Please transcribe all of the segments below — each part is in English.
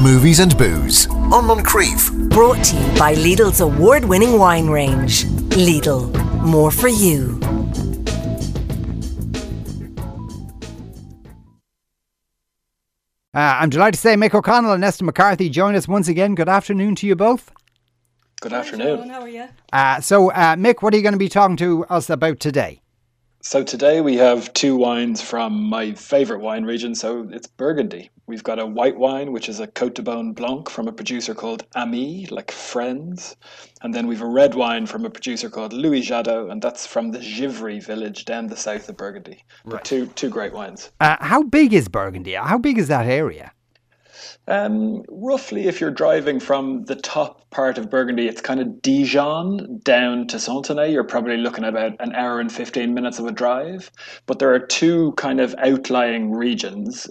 Movies and Booze on Moncrief. Brought to you by Lidl's award-winning wine range. Lidl, more for you. I'm delighted to say Mick O'Connell and Nesta McCarthy join us once again. Good afternoon to you both. Good afternoon. How are you? So, Mick, what are you going to be talking to us about today? So today we have two wines from my favourite wine region, so it's Burgundy. We've got a white wine, which is a Côte de Beaune Blanc from a producer called Ami, like friends. And then we've a red wine from a producer called Louis Jadot, and that's from the Givry village down the south of Burgundy. Right. Two great wines. How big is Burgundy? How big is that area? Roughly, if you're driving from the top part of Burgundy, it's kind of Dijon down to Fontenay. You're probably looking at about an hour and 15 minutes of a drive. But there are two kind of outlying regions.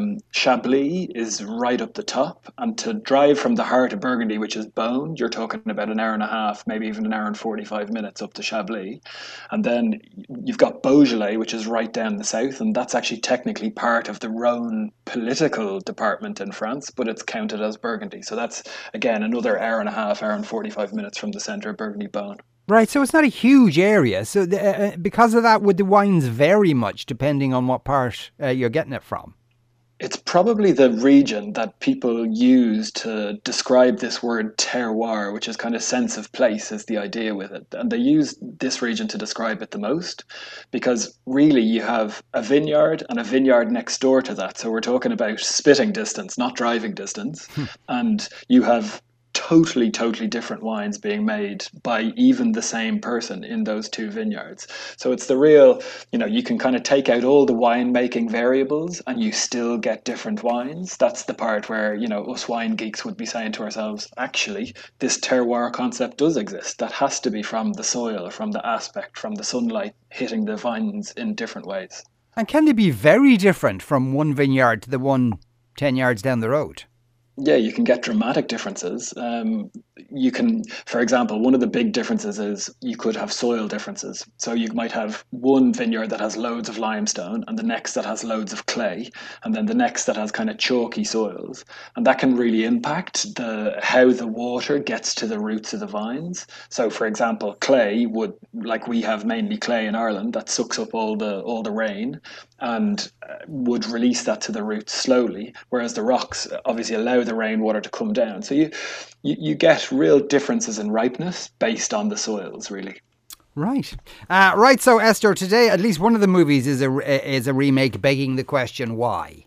Chablis is right up the top. And to drive from the heart of Burgundy, which is Beaune, you're talking about an hour and a half, maybe even an hour and 45 minutes up to Chablis. And then you've got Beaujolais, which is right down the south. And that's actually technically part of the Rhône political department in France, but it's counted as Burgundy. So that's, again, another hour and a half, hour and 45 minutes from the centre of Burgundy Beaune. Right, so it's not a huge area. So because of that, would the wines vary much depending on what part you're getting it from? It's probably the region that people use to describe this word terroir, which is kind of sense of place is the idea with it. And they use this region to describe it the most because really you have a vineyard and a vineyard next door to that. So we're talking about spitting distance, not driving distance. And you have totally different wines being made by even the same person in those two vineyards. So it's the real, you can kind of take out all the winemaking variables and you still get different wines. That's the part where, us wine geeks would be saying to ourselves, actually, this terroir concept does exist. That has to be from the soil, from the aspect, from the sunlight hitting the vines in different ways. And can they be very different from one vineyard to the one 10 yards down the road? Yeah, you can get dramatic differences. You can, for example, one of the big differences is you could have soil differences. So you might have one vineyard that has loads of limestone and the next that has loads of clay, and then the next that has kind of chalky soils. And that can really impact how the water gets to the roots of the vines. So, for example, clay would, like we have mainly clay in Ireland, that sucks up all the rain and would release that to the roots slowly, whereas the rocks obviously allow the rainwater to come down. So you get real differences in ripeness based on the soils, really. Right. Right, so Esther, today at least one of the movies is a remake begging the question, why?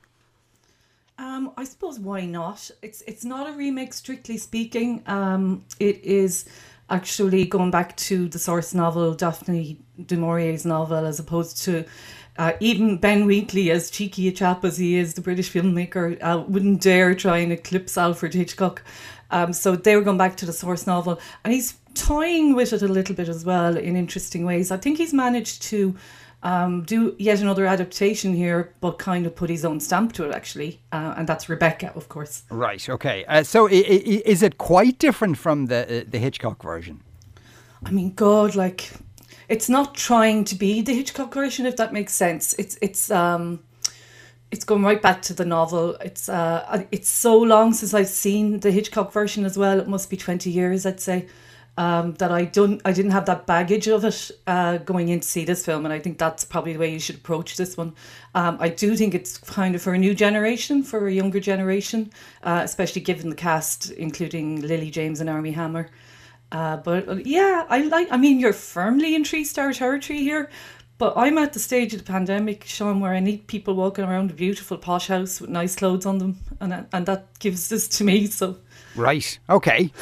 I suppose why not? It's not a remake strictly speaking. It is actually going back to the source novel, Daphne du Maurier's novel, as opposed to even Ben Wheatley, as cheeky a chap as he is, the British filmmaker, wouldn't dare try and eclipse Alfred Hitchcock. So they were going back to the source novel. And he's toying with it a little bit as well in interesting ways. I think he's managed to do yet another adaptation here, but kind of put his own stamp to it, actually. And that's Rebecca, of course. Right, okay. So is it quite different from the Hitchcock version? I mean, God, it's not trying to be the Hitchcock version, if that makes sense. It's going right back to the novel. It's so long since I've seen the Hitchcock version as well. It must be 20 years, I'd say, that I didn't have that baggage of it going in to see this film, and I think that's probably the way you should approach this one. I do think it's kind of for a new generation, for a younger generation, especially given the cast, including Lily James and Armie Hammer. But yeah, I mean, you're firmly in 3-star territory here, but I'm at the stage of the pandemic, Sean, where I need people walking around a beautiful posh house with nice clothes on them, and that gives this to me, so. Right, okay.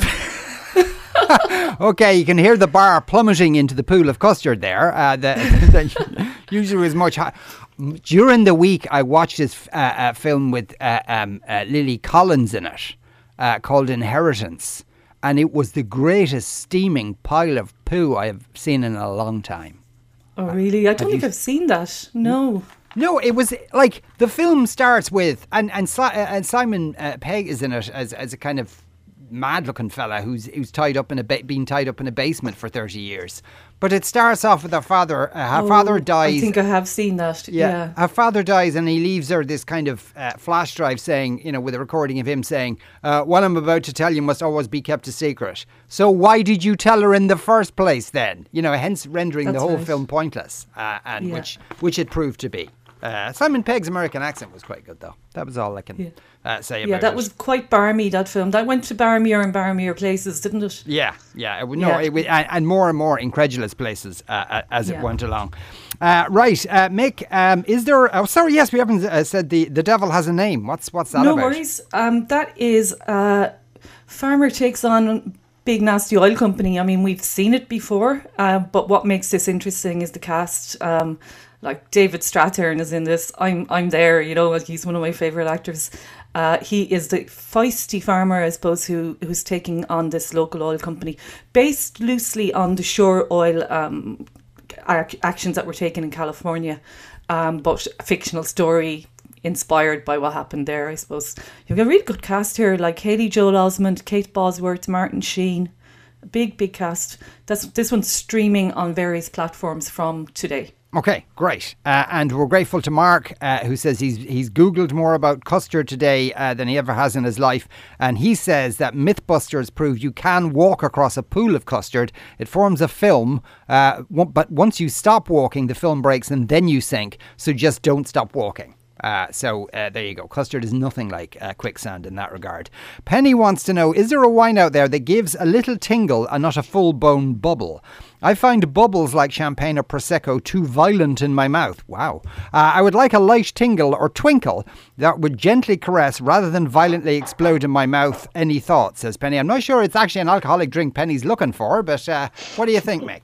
Okay, you can hear the bar plummeting into the pool of custard there. That usually was much higher. During the week, I watched this film with Lily Collins in it, called Inheritance. And it was the greatest steaming pile of poo I have seen in a long time. Oh, really? I don't think I've seen that. No. No, it was like the film starts with, and Simon Pegg is in it as a kind of mad-looking fella who's tied up in been tied up in a basement for 30 years. But it starts off with her father. Her father dies. I think I have seen that. Yeah. Her father dies, and he leaves her this kind of flash drive saying, with a recording of him saying, "What I'm about to tell you must always be kept a secret. So why did you tell her in the first place then?" Hence rendering the whole film pointless, and which it proved to be. Simon Pegg's American accent was quite good, though. That was all I can say about it. Yeah, that was quite Barmy, that film. That went to Barmier and Barmier places, didn't it? Yeah. And more incredulous places as it went along. Right, Mick, is there... Oh, sorry, yes, we haven't said the devil has a name. What's that about? No worries. That is Farmer takes on Big Nasty Oil Company. I mean, we've seen it before, but what makes this interesting is the cast. Like David Strathairn is in this. I'm there, he's one of my favourite actors. He is the feisty farmer, I suppose, who's taking on this local oil company, based loosely on the Shore Oil actions that were taken in California, but a fictional story inspired by what happened there, I suppose. You've got a really good cast here, like Haley Joel Osment, Kate Bosworth, Martin Sheen. A big cast. This one's streaming on various platforms from today. Okay, great. And we're grateful to Mark, who says he's Googled more about custard today than he ever has in his life. And he says that Mythbusters proved you can walk across a pool of custard. It forms a film, but once you stop walking, the film breaks and then you sink. So just don't stop walking. So there you go. Custard is nothing like quicksand in that regard. Penny wants to know, is there a wine out there that gives a little tingle and not a full-blown bubble? I find bubbles like champagne or Prosecco too violent in my mouth. Wow. I would like a light tingle or twinkle that would gently caress rather than violently explode in my mouth. Any thoughts, says Penny. I'm not sure it's actually an alcoholic drink Penny's looking for, but what do you think, Mick?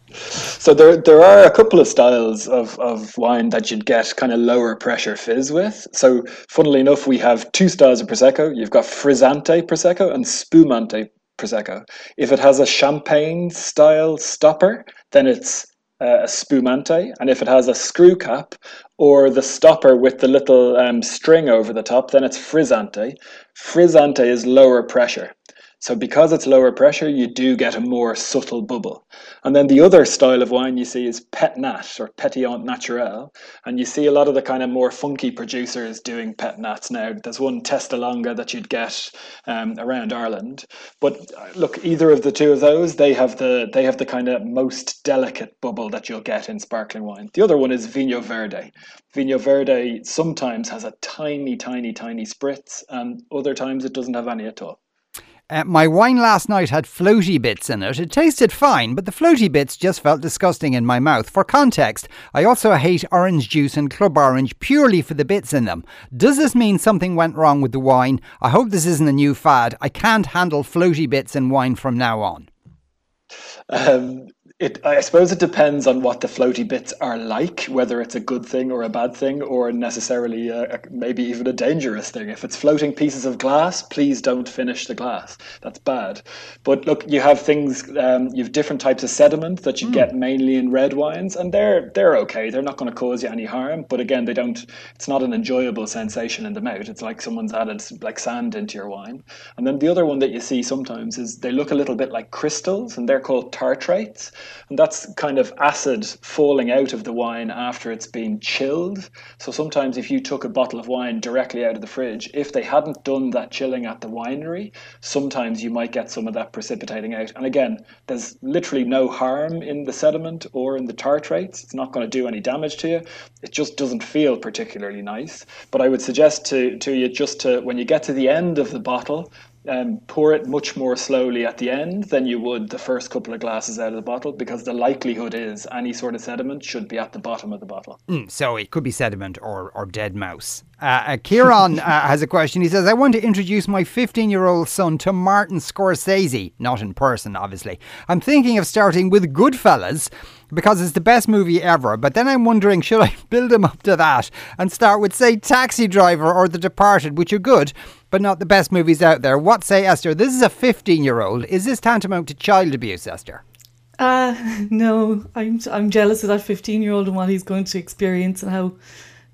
So there are a couple of styles of wine that you'd get kind of lower pressure fizz with. So funnily enough, we have two styles of Prosecco. You've got Frizzante Prosecco and Spumante Prosecco. If it has a champagne style stopper, then it's a Spumante. And if it has a screw cap or the stopper with the little string over the top, then it's Frizzante. Frizzante is lower pressure. So because it's lower pressure, you do get a more subtle bubble. And then the other style of wine you see is Pet Nat or Petillon Naturel. And you see a lot of the kind of more funky producers doing Pet Nats now. There's one Testalonga that you'd get around Ireland. But look, either of the two of those, they have the kind of most delicate bubble that you'll get in sparkling wine. The other one is Vinho Verde. Vinho Verde sometimes has a tiny, tiny, tiny spritz, and other times it doesn't have any at all. My wine last night had floaty bits in it. It tasted fine, but the floaty bits just felt disgusting in my mouth. For context, I also hate orange juice and Club Orange purely for the bits in them. Does this mean something went wrong with the wine? I hope this isn't a new fad. I can't handle floaty bits in wine from now on. I suppose it depends on what the floaty bits are like, whether it's a good thing or a bad thing, or necessarily maybe even a dangerous thing. If it's floating pieces of glass, please don't finish the glass. That's bad. But look, you have things, you have different types of sediment that you get mainly in red wines, and they're okay. They're not going to cause you any harm. But again, it's not an enjoyable sensation in the mouth. It's like someone's added like sand into your wine. And then the other one that you see sometimes is they look a little bit like crystals, and they're called tartrates. And that's kind of acid falling out of the wine after it's been chilled. So sometimes if you took a bottle of wine directly out of the fridge, if they hadn't done that chilling at the winery, sometimes you might get some of that precipitating out. And again, there's literally no harm in the sediment or in the tartrates. It's not going to do any damage to you. It just doesn't feel particularly nice. But I would suggest to you just to, when you get to the end of the bottle, pour it much more slowly at the end than you would the first couple of glasses out of the bottle, because the likelihood is any sort of sediment should be at the bottom of the bottle. So it could be sediment or dead mouse. Kieran has a question. He says, I want to introduce my 15-year-old son to Martin Scorsese. Not in person, obviously. I'm thinking of starting with Goodfellas because it's the best movie ever. But then I'm wondering, should I build him up to that and start with, say, Taxi Driver or The Departed, which are good, but not the best movies out there? What say, Esther? This is a 15-year-old. Is this tantamount to child abuse, Esther? No, I'm jealous of that 15-year-old and what he's going to experience and how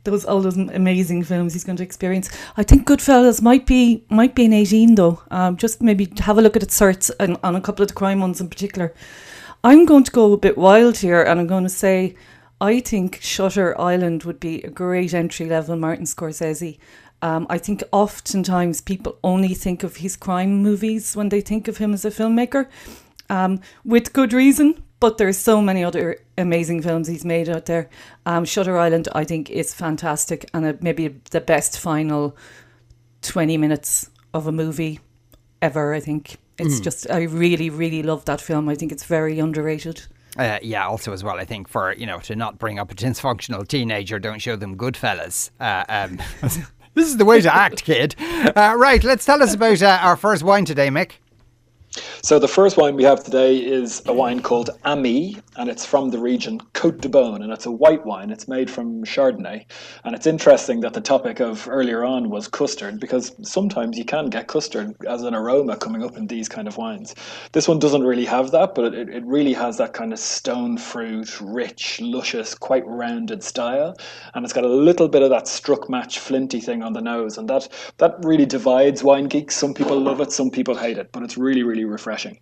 all those amazing films he's going to experience. I think Goodfellas might be in 18 though. Just maybe have a look at its certs on a couple of the crime ones in particular. I'm going to go a bit wild here, and I'm going to say I think Shutter Island would be a great entry-level Martin Scorsese. I think oftentimes people only think of his crime movies when they think of him as a filmmaker, with good reason, but there's so many other amazing films he's made out there. Shutter Island, I think, is fantastic, and maybe the best final 20 minutes of a movie ever, I think. It's just, I really, really love that film. I think it's very underrated. Also as well, I think for, to not bring up a dysfunctional teenager, don't show them Goodfellas. This is the way to act, kid. Right, let's tell us about our first wine today, Mick. So the first wine we have today is a wine called Ami, and it's from the region Côte de Beaune, and it's a white wine. It's made from Chardonnay, and it's interesting that the topic of earlier on was custard, because sometimes you can get custard as an aroma coming up in these kind of wines. This one doesn't really have that, but it really has that kind of stone fruit, rich, luscious, quite rounded style, and it's got a little bit of that struck match flinty thing on the nose, and that really divides wine geeks. Some people love it, some people hate it, but it's really, really refreshing.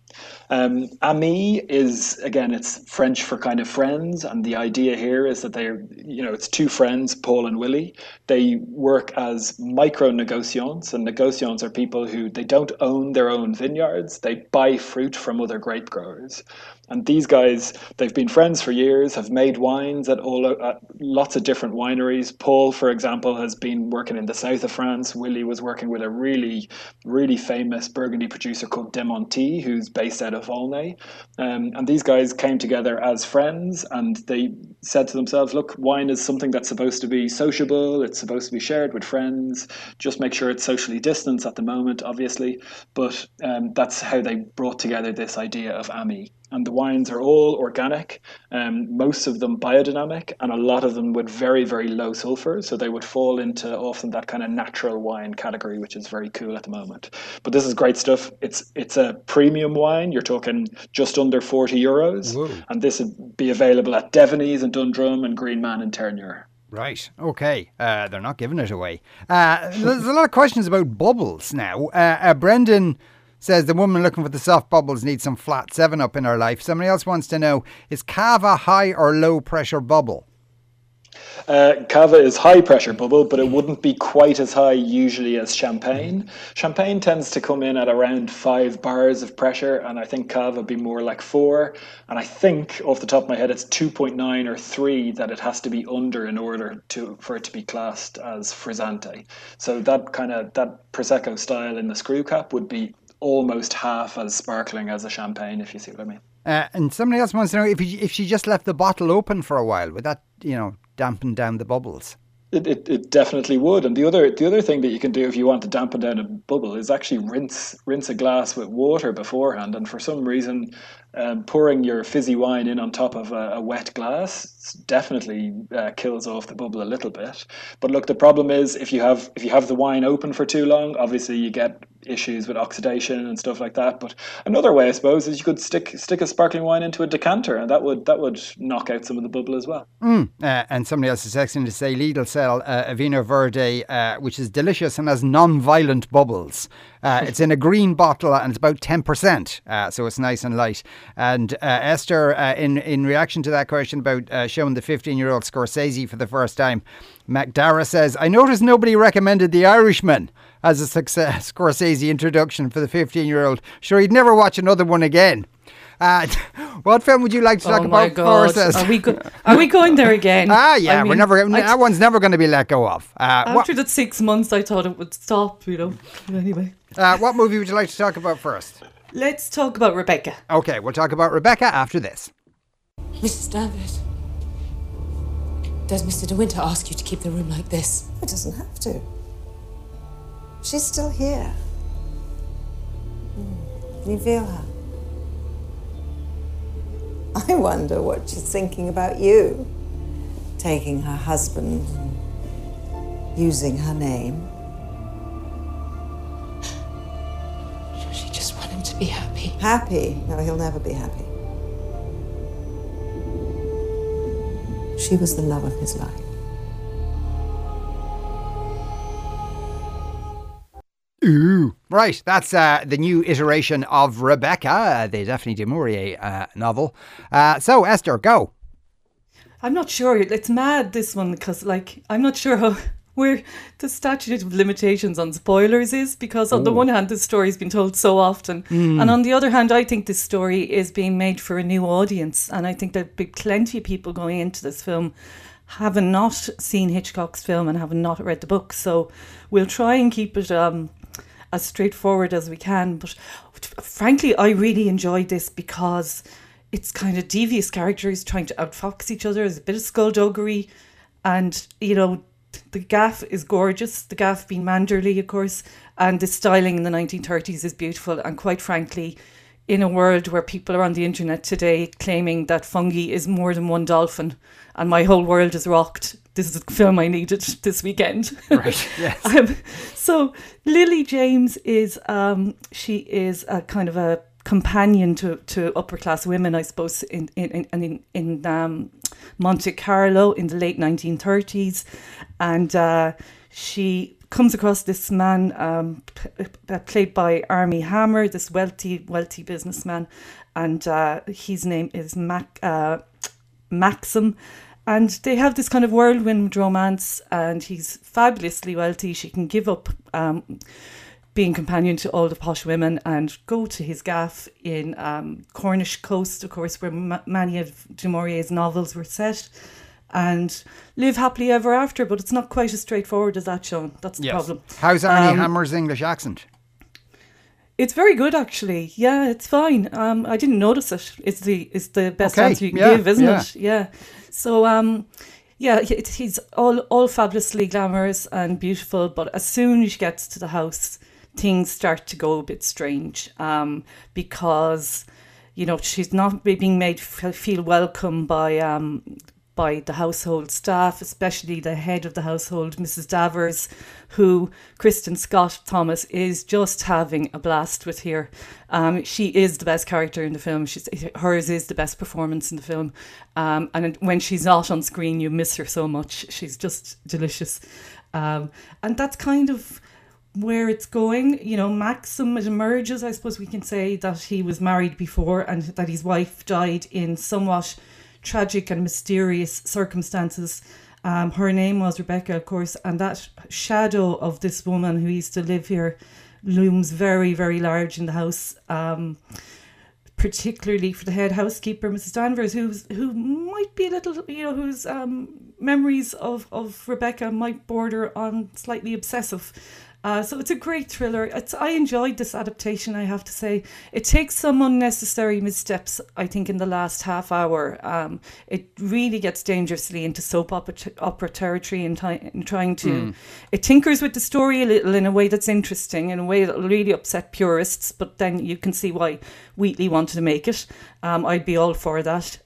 Ami is, again, it's French for kind of friends, and the idea here is that it's two friends, Paul and Willie. They work as micro negociants, and negociants are people who, they don't own their own vineyards, they buy fruit from other grape growers. And these guys, they've been friends for years, have made wines at lots of different wineries. Paul, for example, has been working in the south of France. Willie was working with a really, really famous Burgundy producer called Demonty, who's based out of Volnay. And these guys came together as friends, and they said to themselves, look, wine is something that's supposed to be sociable. It's supposed to be shared with friends. Just make sure it's socially distanced at the moment, obviously. But that's how they brought together this idea of Ami. And the wines are all organic, most of them biodynamic, and a lot of them with very, very low sulfur. So they would fall into often that kind of natural wine category, which is very cool at the moment. But this is great stuff. It's a premium wine. You're talking just under €40. Whoa. And this would be available at Devaney's and Dundrum and Green Man in Terenure. Right, okay. They're not giving it away. There's a lot of questions about bubbles now. Brendan says the woman looking for the soft bubbles needs some flat 7-Up in her life. Somebody else wants to know, is Cava high or low pressure bubble? Cava is high pressure bubble, but it wouldn't be quite as high usually as Champagne. Champagne tends to come in at around 5 bars of pressure, and I think Cava would be more like 4. And I think, off the top of my head, it's 2.9 or 3 that it has to be under in order for it to be classed as frizzante. So that Prosecco style in the screw cap would be almost half as sparkling as a Champagne, if you see what I mean. And somebody else wants to know if she just left the bottle open for a while, would that, dampen down the bubbles? It definitely would. And the other thing that you can do if you want to dampen down a bubble is actually rinse a glass with water beforehand. And for some reason, pouring your fizzy wine in on top of a wet glass definitely kills off the bubble a little bit. But look, the problem is if you have the wine open for too long, obviously you get issues with oxidation and stuff like that. But another way, I suppose, is you could stick a sparkling wine into a decanter, and that would knock out some of the bubble as well. And somebody else is texting to say Lidl sell a Vino Verde, which is delicious and has non-violent bubbles. It's in a green bottle and it's about 10%, so it's nice and light. And Esther, in reaction to that question about showing the 15-year-old Scorsese for the first time, MacDara says, I noticed nobody recommended The Irishman as a success Scorsese introduction for the 15-year-old. Sure, he'd never watch another one again. What film would you like to talk about first? Are we going there again? Yeah, that one's never going to be let go of. After that 6 months, I thought it would stop, Anyway. What movie would you like to talk about first? Let's talk about Rebecca. Okay, we'll talk about Rebecca after this. Mrs. David, does Mr. De Winter ask you to keep the room like this? It doesn't have to. She's still here. Can you feel her? I wonder what she's thinking about you. Taking her husband and using her name. Does she just want him to be happy? Happy? No, he'll never be happy. She was the love of his life. Ooh. Right, that's the new iteration of Rebecca, the Daphne du Maurier novel. So, Esther, go. I'm not sure. It's mad, this one, because, like, I'm not sure how where the statute of limitations on spoilers is, because on the one hand, this story's been told so often, and on the other hand, I think this story is being made for a new audience, and I think there'll be plenty of people going into this film having not seen Hitchcock's film and having not read the book. So we'll try and keep it as straightforward as we can. But frankly, I really enjoyed this because it's kind of devious characters trying to outfox each other. There's a bit of skullduggery, and, you know, the gaff is gorgeous, the gaff being Manderley, of course, and the styling in the 1930s is beautiful. And quite frankly, in a world where people are on the internet today claiming that fungi is more than one dolphin and my whole world is rocked, this is the film I needed this weekend. Right, yes. So Lily James is, she is a kind of a companion to upper class women, I suppose, in Monte Carlo in the late 1930s, and she comes across this man played by Armie Hammer, this wealthy businessman, and his name is Maxim. And they have this kind of whirlwind romance, and he's fabulously wealthy. She can give up being companion to all the posh women and go to his gaff in Cornish coast, of course, where many of du Maurier's novels were set, and live happily ever after. But it's not quite as straightforward as that, Sean. That's the problem. How's Armie Hammer's English accent? It's very good, actually. Yeah, it's fine. I didn't notice it. It's the best answer you can give, isn't it? Yeah. So, he's all fabulously glamorous and beautiful, but as soon as she gets to the house, things start to go a bit strange, because, you know, she's not being made feel welcome by the household staff, especially the head of the household, Mrs. Davers, who Kristen Scott Thomas is just having a blast with here. She is the best character in the film. Hers is the best performance in the film. And when she's not on screen, you miss her so much. She's just delicious. And that's kind of where it's going. You know, Maxim, it emerges, I suppose we can say, that he was married before and that his wife died in somewhat tragic and mysterious circumstances. Her name was Rebecca, of course, and that shadow of this woman who used to live here looms very, very large in the house, particularly for the head housekeeper, Mrs. Danvers, who might be a little, you know, whose memories of Rebecca might border on slightly obsessive. So it's a great thriller. I enjoyed this adaptation, I have to say. It takes some unnecessary missteps, I think, in the last half hour. It really gets dangerously into soap opera territory in trying to... It tinkers with the story a little in a way that's interesting, in a way that will really upset purists, but then you can see why Wheatley wanted to make it. I'd be all for that.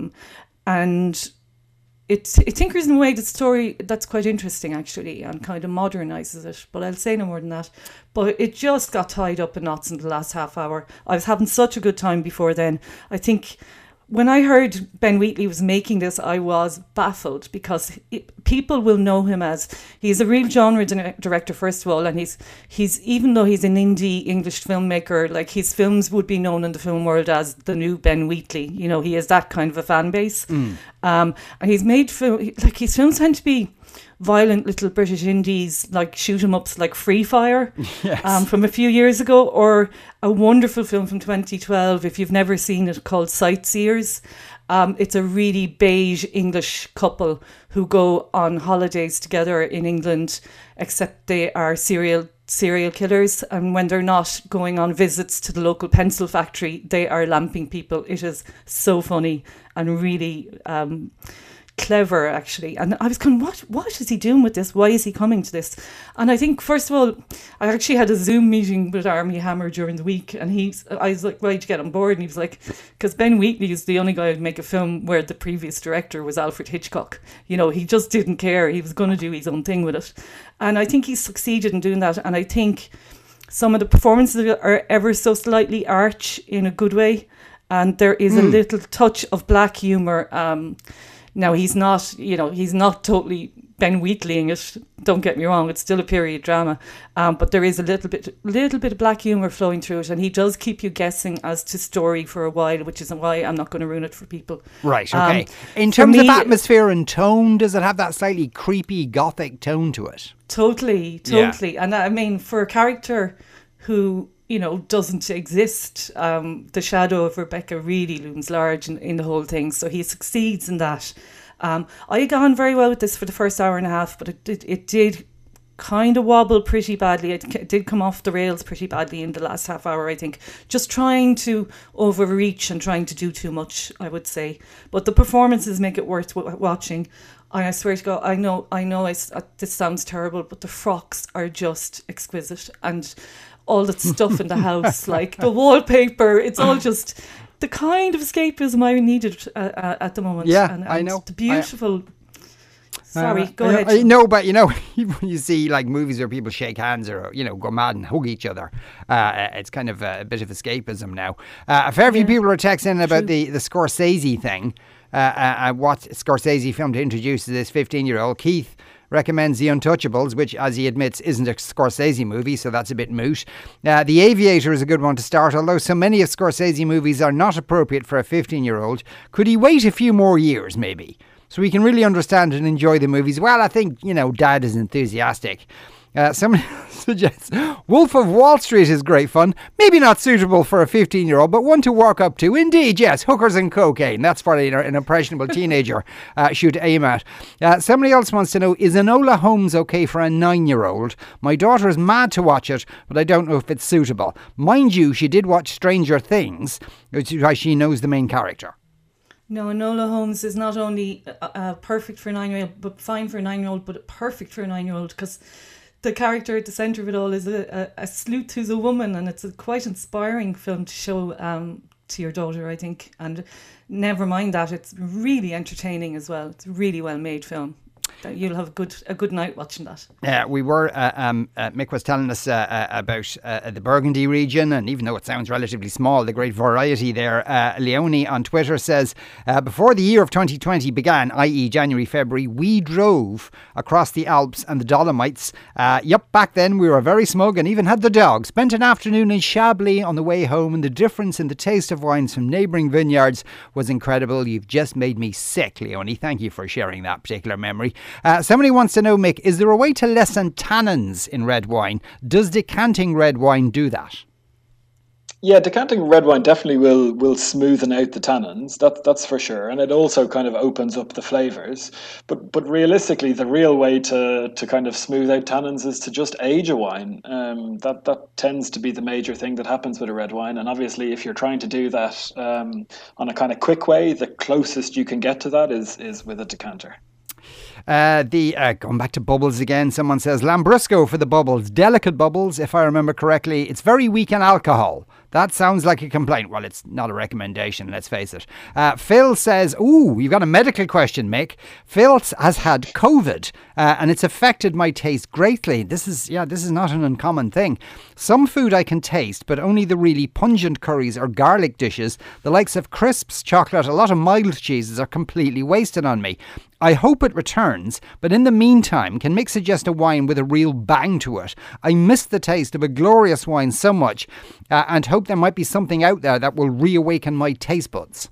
And... It tinkers in a way the story that's quite interesting, actually, and kind of modernises it. But I'll say no more than that. But it just got tied up in knots in the last half hour. I was having such a good time before then. I think when I heard Ben Wheatley was making this, I was baffled, because people will know him as, he's a real genre director, first of all, and he's even though he's an indie English filmmaker, like, his films would be known in the film world as the new Ben Wheatley. You know, he has that kind of a fan base. And he's made like, his films tend to be violent little British indies, like shoot 'em ups like Free Fire, from a few years ago, or a wonderful film from 2012, if you've never seen it, called Sightseers. It's a really beige English couple who go on holidays together in England, except they are serial killers, and when they're not going on visits to the local pencil factory, they are lamping people. It is so funny and really clever, actually. And I was kind of, what is he doing with this? Why is he coming to this? And I think, first of all, I actually had a Zoom meeting with Armie Hammer during the week, and I was like, right, to get on board, and he was like, because Ben Wheatley is the only guy who'd make a film where the previous director was Alfred Hitchcock. You know, he just didn't care. He was going to do his own thing with it. And I think he succeeded in doing that. And I think some of the performances are ever so slightly arch in a good way. And there is a little touch of black humour. Now, he's not totally Ben Wheatleying it. Don't get me wrong; it's still a period drama, but there is a little bit of black humour flowing through it, and he does keep you guessing as to story for a while, which is why I'm not going to ruin it for people. Right. Okay. In terms of atmosphere and tone, does it have that slightly creepy gothic tone to it? Totally. Yeah. And I mean, for a character who, doesn't exist, the shadow of Rebecca really looms large in the whole thing. So he succeeds in that. I got on very well with this for the first hour and a half, but it did kind of wobble pretty badly. It did come off the rails pretty badly in the last half hour, I think. Just trying to overreach and trying to do too much, I would say. But the performances make it worth watching. I swear to God, I know. This sounds terrible, but the frocks are just exquisite, and all the stuff in the house, like the wallpaper, it's all just the kind of escapism I needed at the moment. Yeah, and I know. The beautiful. Sorry, go ahead. I know, but when you see like movies where people shake hands or go mad and hug each other, it's kind of a bit of escapism now. A fair few people are texting about the Scorsese thing. What Scorsese film to introduce to this 15-year-old. Keith recommends The Untouchables, which, as he admits, isn't a Scorsese movie, so that's a bit moot. The Aviator is a good one to start, although so many of Scorsese movies are not appropriate for a 15-year-old. Could he wait a few more years, maybe, so we can really understand and enjoy the movies? Well, I think, Dad is enthusiastic. Somebody suggests Wolf of Wall Street is great fun. Maybe not suitable for a 15-year-old, but one to work up to. Indeed, yes, hookers and cocaine. That's what an impressionable teenager should aim at. Somebody else wants to know, is Enola Holmes okay for a 9-year-old? My daughter is mad to watch it, but I don't know if it's suitable. Mind you, she did watch Stranger Things, which is why she knows the main character. No, Enola Holmes is not only perfect for a 9-year-old, but fine for a 9-year-old, but perfect for a 9-year-old, because the character at the centre of it all is a sleuth who's a woman, and it's a quite inspiring film to show to your daughter, I think. And never mind that, it's really entertaining as well. It's a really well made film. You'll have a good night watching that. Yeah, we were. Mick was telling us about the Burgundy region, and even though it sounds relatively small, the great variety there. Leonie on Twitter says, before the year of 2020 began, i.e. January, February, we drove across the Alps and the Dolomites. Back then we were very smug and even had the dog. Spent an afternoon in Chablis on the way home, and the difference in the taste of wines from neighbouring vineyards was incredible. You've just made me sick, Leonie. Thank you for sharing that particular memory. Somebody wants to know, Mick, is there a way to lessen tannins in red wine? Does decanting red wine do that? Yeah, decanting red wine definitely will smoothen out the tannins. That's for sure, and it also kind of opens up the flavors. But realistically, the real way to kind of smooth out tannins is to just age a wine. That tends to be the major thing that happens with a red wine. And obviously, if you're trying to do that on a kind of quick way, the closest you can get to that is with a decanter. Going back to bubbles again, someone says Lambrusco for the bubbles, delicate bubbles, if I remember correctly. It's very weak in alcohol. That sounds like a complaint. Well, it's not a recommendation, let's face it. Phil says, you've got a medical question, Mick. Phil has had COVID and it's affected my taste greatly. This is not an uncommon thing. Some food I can taste, but only the really pungent curries or garlic dishes. The likes of crisps, chocolate, a lot of mild cheeses are completely wasted on me. I hope it returns, but in the meantime, can Mick suggest a wine with a real bang to it? I miss the taste of a glorious wine so much and hope there might be something out there that will reawaken my taste buds.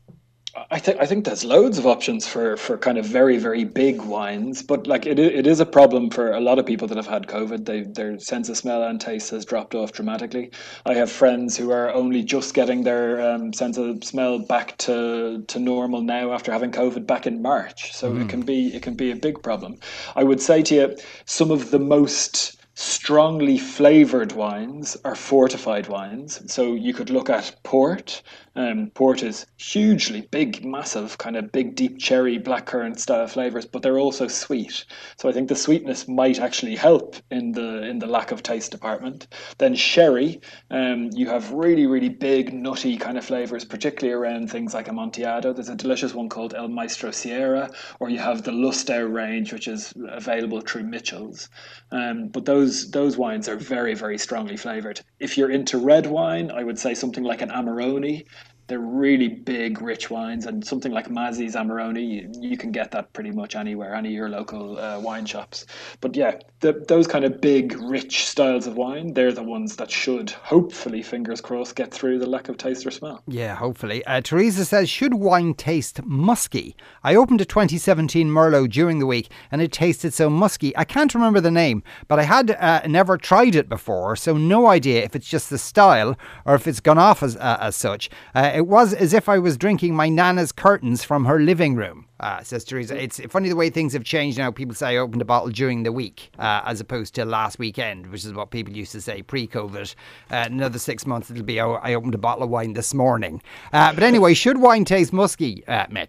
I think there's loads of options for kind of very, very big wines, but like it is a problem for a lot of people that have had COVID. Their sense of smell and taste has dropped off dramatically. I have friends who are only just getting their sense of smell back to normal now after having COVID back in March. So it can be a big problem. I would say to you, some of the most strongly flavoured wines are fortified wines. So you could look at port. Port is hugely big, massive, kind of big, deep cherry, blackcurrant style flavours, but they're also sweet. So I think the sweetness might actually help in the lack of taste department. Then sherry, you have really, really big, nutty kind of flavours, particularly around things like Amontillado. There's a delicious one called El Maestro Sierra, or you have the Luster range, which is available through Mitchell's. But those wines are very, very strongly flavoured. If you're into red wine, I would say something like an Amarone. They're really big, rich wines, and something like Mazzi's Amarone, you can get that pretty much anywhere, any of your local wine shops. But yeah, those kind of big, rich styles of wine, they're the ones that should, hopefully, fingers crossed, get through the lack of taste or smell. Yeah, hopefully. Teresa says, should wine taste musky? I opened a 2017 Merlot during the week and it tasted so musky. I can't remember the name, but I had never tried it before, so no idea if it's just the style or if it's gone off as such. It was as if I was drinking my nana's curtains from her living room, says Teresa. It's funny the way things have changed now. People say I opened a bottle during the week as opposed to last weekend, which is what people used to say pre-COVID. Another 6 months it'll be, oh, I opened a bottle of wine this morning. But anyway, should wine taste musky, Mick?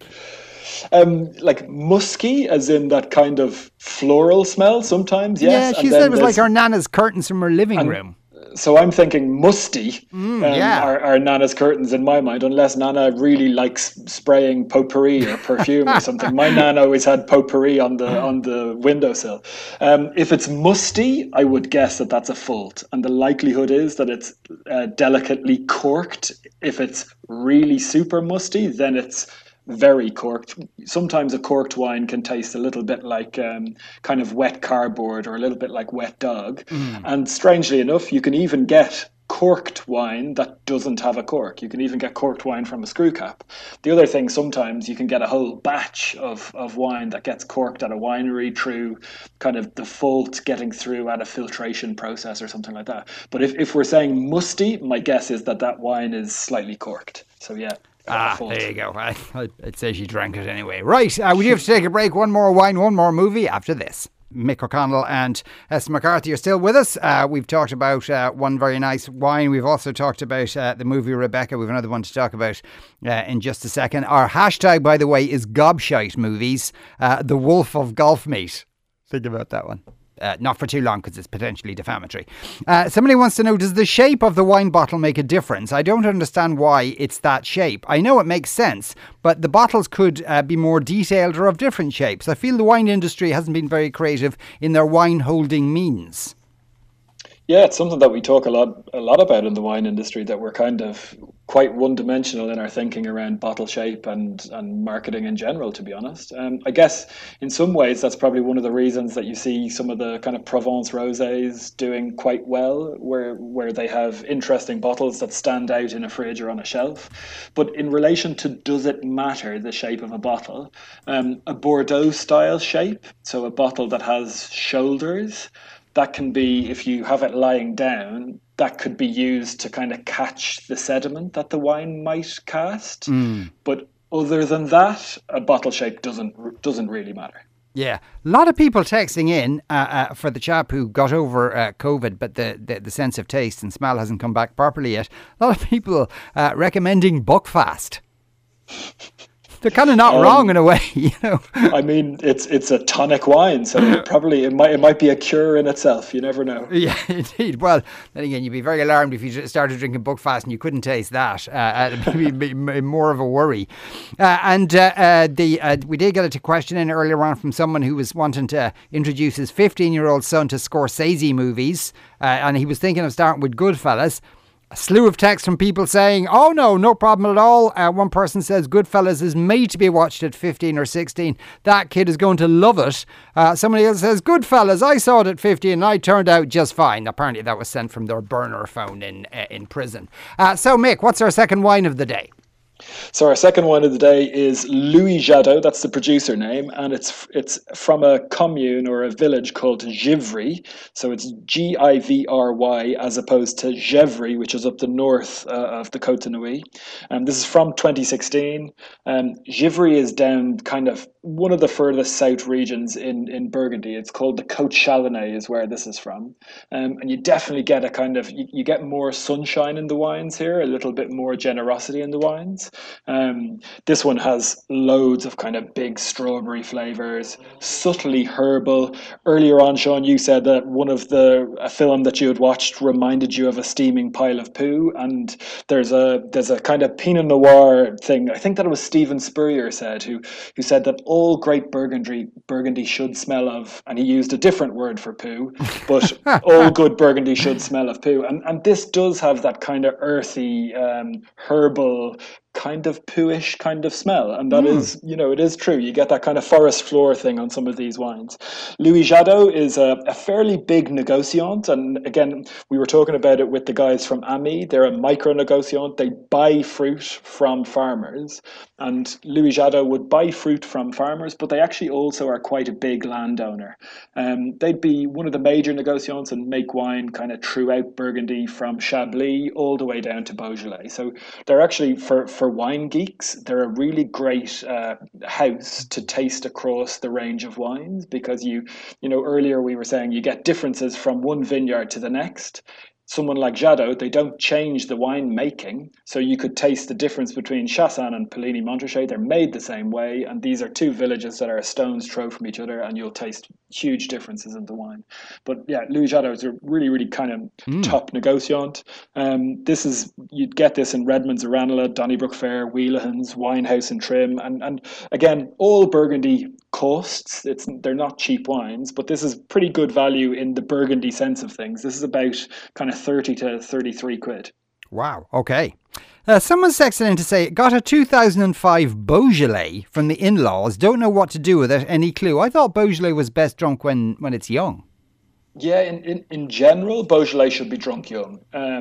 Like musky, as in that kind of floral smell sometimes, yes. Yeah, she said it was like her nana's curtains from her living room. So I'm thinking musty are Nana's curtains in my mind, unless Nana really likes spraying potpourri or perfume or something. My Nana always had potpourri on the windowsill. If it's musty, I would guess that that's a fault, and the likelihood is that it's delicately corked. If it's really super musty, then it's very corked. Sometimes a corked wine can taste a little bit like kind of wet cardboard or a little bit like wet dog. And strangely enough, you can even get corked wine that doesn't have a cork. You can even get corked wine from a screw cap. The other thing, sometimes you can get a whole batch of wine that gets corked at a winery through kind of default getting through at a filtration process or something like that. But if we're saying musty, my guess is that wine is slightly corked. So yeah. There you go. I'd say she drank it anyway. Right, we do have to take a break. One more wine, one more movie after this. Mick O'Connell and Esther McCarthy are still with us. We've talked about one very nice wine. We've also talked about the movie Rebecca. We've another one to talk about in just a second. Our hashtag, by the way, is Gobshite Movies, the Wolf of Golf Meat. Think about that one. Not for too long because it's potentially defamatory. Somebody wants to know, does the shape of the wine bottle make a difference? I don't understand why it's that shape. I know it makes sense, but the bottles could be more detailed or of different shapes. I feel the wine industry hasn't been very creative in their wine holding means. Yeah, it's something that we talk a lot about in the wine industry, that we're kind of quite one-dimensional in our thinking around bottle shape and marketing in general, to be honest. I guess in some ways that's probably one of the reasons that you see some of the kind of Provence rosés doing quite well, where they have interesting bottles that stand out in a fridge or on a shelf. But in relation to does it matter, the shape of a bottle, a Bordeaux style shape, so a bottle that has shoulders, that can be, if you have it lying down, that could be used to kind of catch the sediment that the wine might cast. But other than that, a bottle shape doesn't really matter. Yeah, a lot of people texting in for the chap who got over COVID, but the sense of taste and smell hasn't come back properly yet. A lot of people recommending Buckfast. They're kind of not wrong in a way, you know. I mean, it's a tonic wine, so it might be a cure in itself. You never know. Yeah, indeed. Well, then again, you'd be very alarmed if you started drinking Buckfast and you couldn't taste that. It'd be more of a worry. We did get a question in earlier on from someone who was wanting to introduce his 15-year-old son to Scorsese movies, and he was thinking of starting with Goodfellas. A slew of texts from people saying, oh no problem at all. One person says Goodfellas is made to be watched at 15 or 16. That kid is going to love it. Somebody else says, Goodfellas, I saw it at 15 and I turned out just fine. Apparently that was sent from their burner phone in prison. So Mick, what's our second wine of the day? So our second wine of the day is Louis Jadot. That's the producer name, and it's from a commune or a village called Givry. So it's Givry as opposed to Gevry, which is up the north of the Côte de Nuits. This is from 2016. Givry is down kind of one of the furthest south regions in Burgundy. It's called the Côte Chalonnais is where this is from. And you definitely get a kind of, you get more sunshine in the wines here, a little bit more generosity in the wines. This one has loads of kind of big strawberry flavors, subtly herbal. Earlier on, Sean, you said that a film that you had watched reminded you of a steaming pile of poo, and there's a kind of Pinot Noir thing. I think that it was Stephen Spurrier said who said that all great Burgundy should smell of, and he used a different word for poo, but all good Burgundy should smell of poo, and this does have that kind of earthy, herbal, kind of pooish kind of smell. And that is, it is true. You get that kind of forest floor thing on some of these wines. Louis Jadot is a fairly big negociant. And again, we were talking about it with the guys from Ami. They're a micro negociant. They buy fruit from farmers. And Louis Jadot would buy fruit from farmers, but they actually also are quite a big landowner. They'd be one of the major negociants and make wine kind of throughout Burgundy from Chablis all the way down to Beaujolais. So they're actually, for wine geeks, they're a really great house to taste across the range of wines, because earlier we were saying you get differences from one vineyard to the next. Someone like Jadot, they don't change the wine making, so you could taste the difference between Chassagne and Puligny Montrachet. They're made the same way, and these are two villages that are a stone's throw from each other, and you'll taste huge differences in the wine. But yeah, Louis Jadot is a really, really kind of top negociant. You'd get this in Redmond's Ranelagh, Donnybrook Fair, Wheelahans, Winehouse and Trim, and again, all Burgundy costs. They're not cheap wines, but this is pretty good value in the Burgundy sense of things. This is about kind of 30 to 33 quid. Wow. Okay. Someone's texted in to say, got a 2005 Beaujolais from the in-laws. Don't know what to do with it. Any clue? I thought Beaujolais was best drunk when it's young. Yeah, in general, Beaujolais should be drunk young.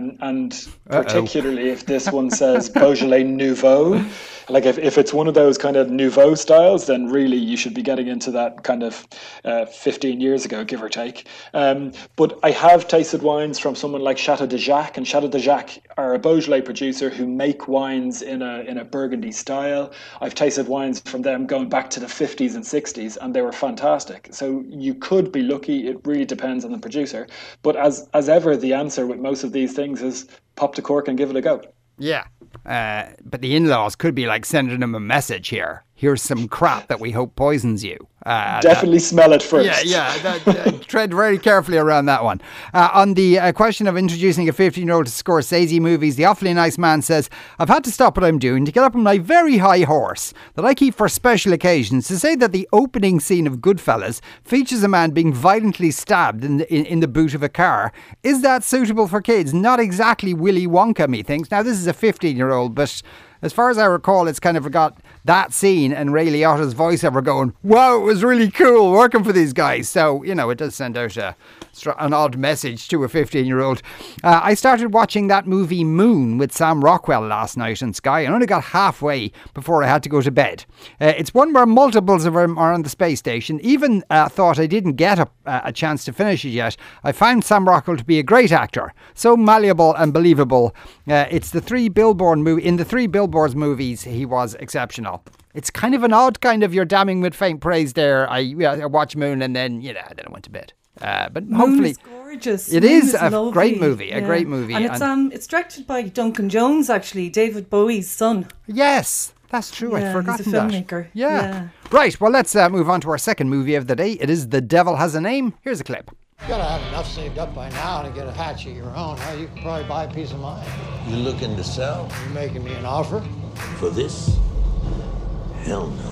And particularly if this one says Beaujolais Nouveau, like if it's one of those kind of Nouveau styles, then really you should be getting into that kind of 15 years ago, give or take. But I have tasted wines from someone like Chateau de Jacques, and Chateau de Jacques are a Beaujolais producer who make wines in a Burgundy style. I've tasted wines from them going back to the 50s and 60s, and they were fantastic. So you could be lucky. It really depends on the producer, but as ever, the answer with most of these things is pop the cork and give it a go. Yeah, but the in-laws could be like sending them a message here. Here's some crap that we hope poisons you. Definitely smell it first. Tread very carefully around that one. On the question of introducing a 15-year-old to Scorsese movies, the Awfully Nice Man says, I've had to stop what I'm doing to get up on my very high horse that I keep for special occasions to say that the opening scene of Goodfellas features a man being violently stabbed in the boot of a car. Is that suitable for kids? Not exactly Willy Wonka, methinks. Now, this is a 15-year-old, but as far as I recall, it's kind of got that scene and Ray Liotta's voiceover going, wow, it was really cool working for these guys. So, it does send out an odd message to a 15-year-old. I started watching that movie Moon with Sam Rockwell last night on Sky and only got halfway before I had to go to bed. It's one where multiples of them are on the space station. Even thought I didn't get a chance to finish it yet. I found Sam Rockwell to be a great actor. So malleable and believable. It's the three Billboard in the three Billboards movies, he was exceptional. It's kind of an odd kind of you're damning with faint praise there. I watched Moon and then I went to bed. But Moon hopefully is gorgeous. It Moon is a lovely. great movie. Yeah. A great movie. And it's directed by Duncan Jones, actually, David Bowie's son. Yes, that's true. Yeah, I'd forgotten he's a filmmaker. that. Yeah. Right. Well, let's move on to our second movie of the day. It is The Devil Has a Name. Here's a clip. You gotta have enough saved up by now to get a hatch of your own. Huh? You can probably buy a piece of mine. You looking to sell? You making me an offer? For this? Hell no.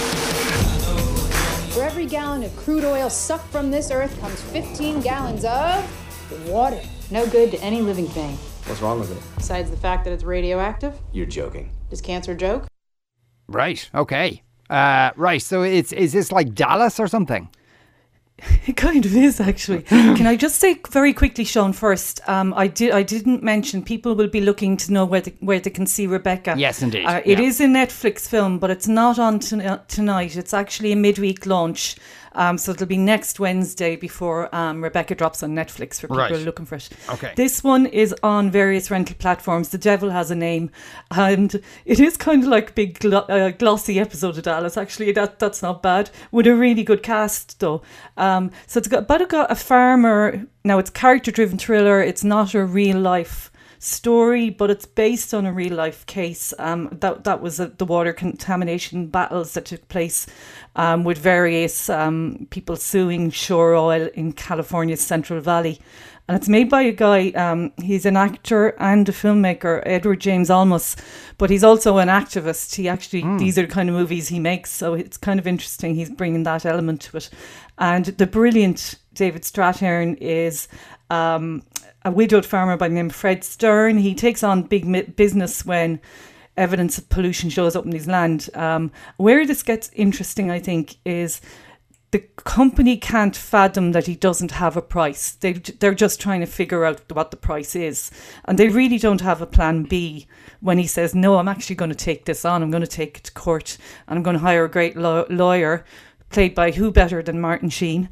For every gallon of crude oil sucked from this earth comes 15 gallons of water. No good to any living thing. What's wrong with it? Besides the fact that it's radioactive. You're joking. Does cancer joke? Right. Okay. Right. So is this like Dallas or something? It kind of is, actually. Can I just say very quickly, Sean, first, I didn't mention people will be looking to know where they can see Rebecca. Yes, indeed. It is a Netflix film, but it's not on tonight. It's actually a midweek launch. So it'll be next Wednesday before Rebecca drops on Netflix for people who are looking for it. Okay. This one is on various rental platforms. The Devil Has a Name. And it is kind of like a big glossy episode of Dallas. Actually, that's not bad. With a really good cast, though. So it's got a farmer. Now, it's character-driven thriller. It's not a real-life story, but it's based on a real life case. That was the water contamination battles that took place with various people suing Shore Oil in California's Central Valley. And it's made by a guy, he's an actor and a filmmaker, Edward James Olmos, but he's also an activist. He actually, these are the kind of movies he makes, so it's kind of interesting. He's bringing that element to it. And the brilliant David Strathairn is a widowed farmer by the name of Fred Stern. He takes on big business when evidence of pollution shows up in his land. Where this gets interesting, I think, is the company can't fathom that he doesn't have a price. They're just trying to figure out what the price is. And they really don't have a plan B when he says, no, I'm actually going to take this on. I'm going to take it to court and I'm going to hire a great lawyer, played by who better than Martin Sheen.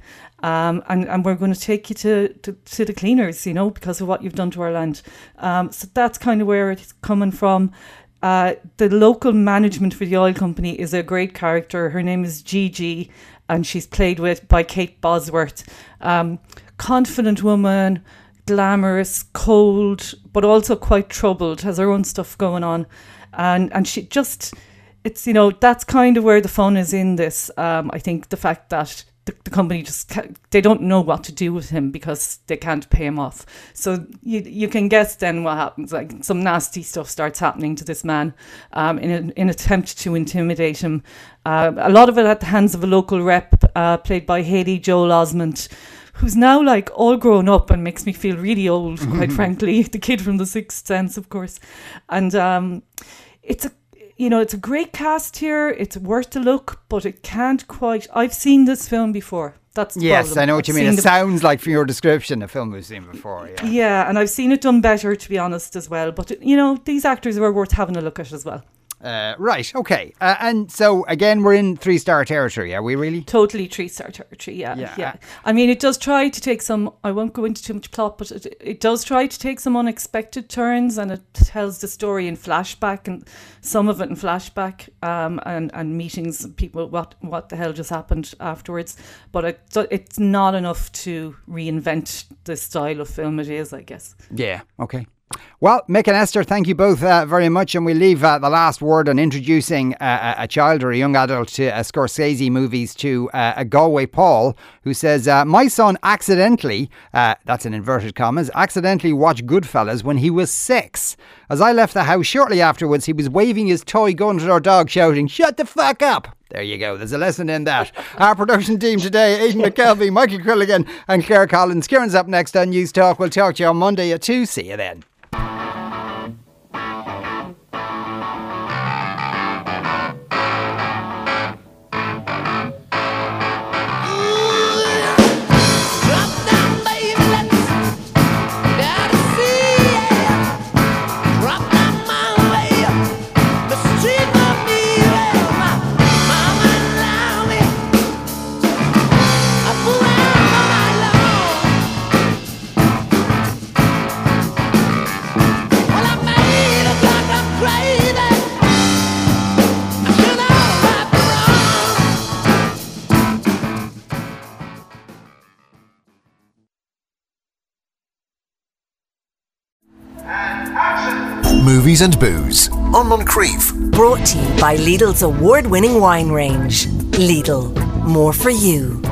And we're going to take you to the cleaners, you know, because of what you've done to our land. So that's kind of where it's coming from. The local management for the oil company is a great character. Her name is Gigi, and she's played by Kate Bosworth. Confident woman, glamorous, cold, but also quite troubled, has her own stuff going on. And she just, it's, you know, that's kind of where the fun is in this. I think the fact that the company they don't know what to do with him because they can't pay him off. So you can guess then what happens. Like, some nasty stuff starts happening to this man in an attempt to intimidate him. A lot of it at the hands of a local rep played by Haley Joel Osment, who's now like all grown up and makes me feel really old, quite frankly. The kid from The Sixth Sense, of course. And it's a great cast here. It's worth a look, but it can't quite. I've seen this film before. That's the problem. I know what you mean. It sounds like, from your description, a film we've seen before. Yeah, and I've seen it done better, to be honest, as well. But, you know, these actors were worth having a look at as well. Right, okay. And so, again, we're in 3-star territory, are we really? Totally 3-star territory, yeah. I mean, it does try to take some, I won't go into too much plot, but it does try to take some unexpected turns, and it tells the story in flashback, and some of it in flashback, and meetings and people, what the hell just happened afterwards. But it's not enough to reinvent the style of film it is, I guess. Yeah, okay. Well, Mick and Esther, thank you both very much, and we'll leave the last word on introducing a child or a young adult to Scorsese movies to Galway Paul, who says, my son accidentally, that's in inverted commas, accidentally watched Goodfellas when he was 6. As I left the house shortly afterwards, he was waving his toy gun to our dog, shouting, "Shut the fuck up!" There you go. There's a lesson in that. Our production team today, Aidan McKelvey, Michael Quilligan and Claire Collins. Kieran's up next on News Talk. We'll talk to you on Monday at 2. See you then. Movies and Booze on Moncrief. Brought to you by Lidl's award-winning wine range. Lidl, more for you.